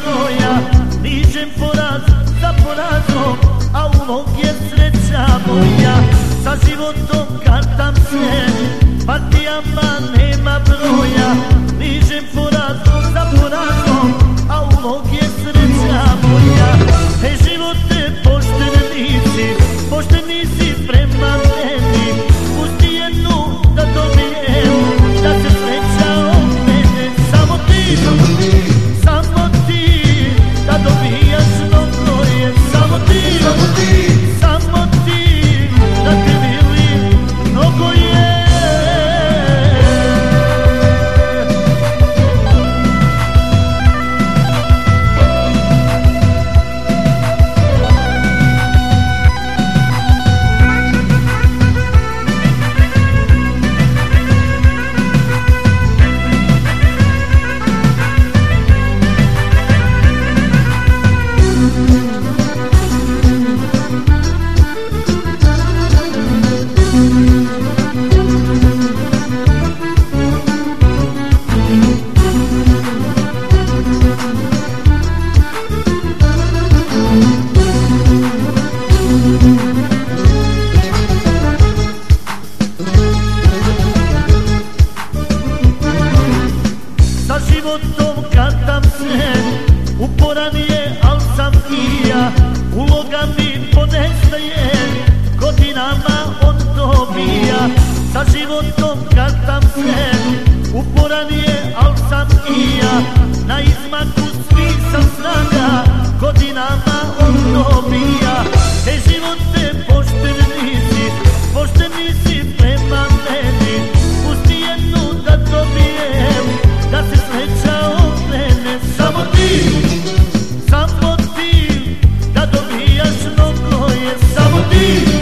znoja, nižem poraz za porazom, a ulog je sreća moja. Sa životom kartam se, partijama nema broja, nižem poraz za porazom, a ulog je sreća moja. Hej živote, pošteni si prema meni, pusti jednu da dobijem, da se sreća okrene. Samo ti, da dobijaš mnogo je. Samo ti, da te vidim mnogo je. Životom kartam se, uporan je, al sam i ja. Uloga mi podestaje, godinama on dobija. Sa životom kartam se, uporan je, al sam i ja. Na izmaku svih sam snaga, godinama on dobija. Hej živote, pošteni si prema meni, pusti jednu da dobijem, da se sreća okrene. Samo ti, da dobijaš mnogo je. Samo ti.